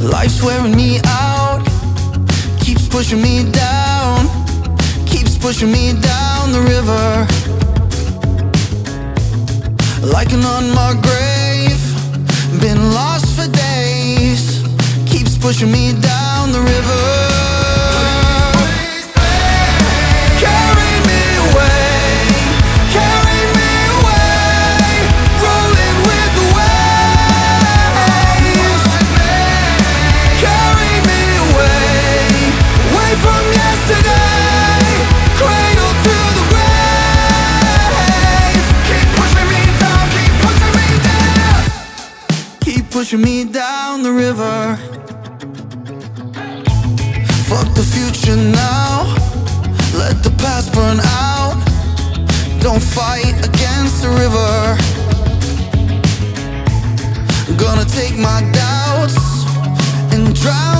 Life's wearing me out, keeps pushing me down, keeps pushing me down the river. Like an unmarked grave, been lost for days, keeps pushing me down the river. Pushing me down the river. Fuck the future now, let the past burn out. Don't fight against the river. Gonna take my doubts and drown